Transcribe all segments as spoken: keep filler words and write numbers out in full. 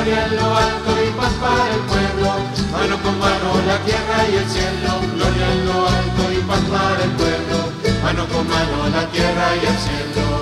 gloria en lo alto y paz para el pueblo, mano con mano la tierra y el cielo, gloria en lo alto y paz para el pueblo, mano con mano la tierra y el cielo.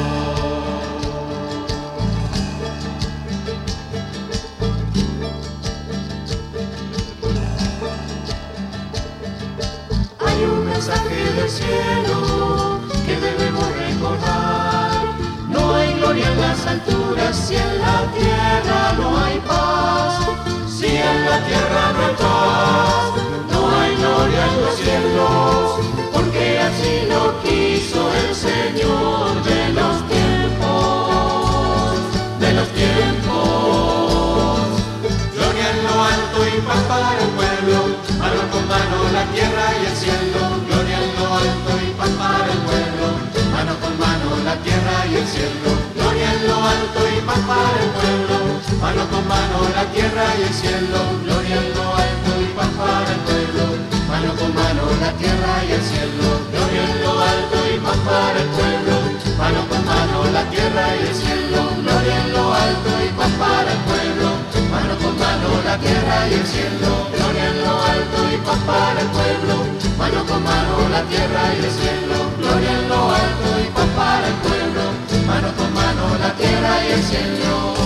Hay un mensaje del cielo que debemos recordar. No hay gloria en las alturas si en la tierra no hay paz. Si en la tierra no hay paz, no hay gloria en los cielos, porque así lo quiso el Señor de los tiempos, de los tiempos. Gloria en lo alto y paz para el pueblo, mano con mano la tierra y el cielo, gloria en lo alto y paz para el pueblo, mano con mano la tierra y el cielo, gloria en lo alto y paz para el pueblo, mano con mano la tierra y el cielo, gloria en lo alto y paz para el pueblo, mano con mano la tierra y el cielo, gloria en lo alto y paz para el pueblo, mano con mano la tierra y el cielo, gloria en lo alto y paz para el pueblo, mano con mano la tierra y el cielo, gloria en lo alto y paz para el pueblo, mano con mano la tierra y el cielo, gloria en lo alto y paz para el pueblo, mano con mano la tierra y el cielo.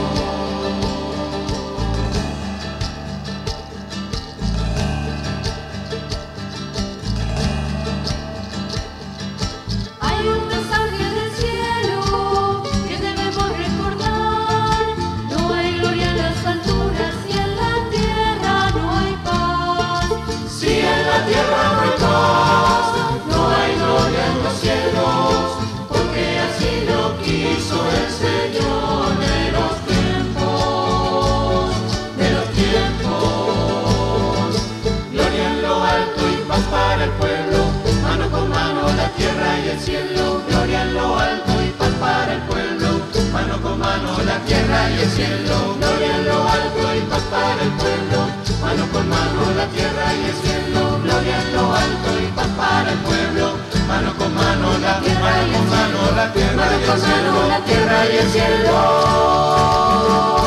Hay un mensaje del cielo que debemos recordar. No hay gloria en las alturas y en la tierra no hay paz. Si en la tierra no hay paz, no hay gloria en los cielos, porque así lo quiso el Señor de los tiempos, de los tiempos. Gloria en lo alto y paz para el pueblo, mano con mano la tierra y el cielo, gloria en lo alto y paz para el pueblo, mano con mano la tierra y el cielo, gloria en lo alto y paz para el pueblo, mano con mano la tierra y el cielo, gloria en lo alto y paz para el pueblo, mano con mano la tierra y el cielo, la tierra y el cielo, la tierra y el cielo.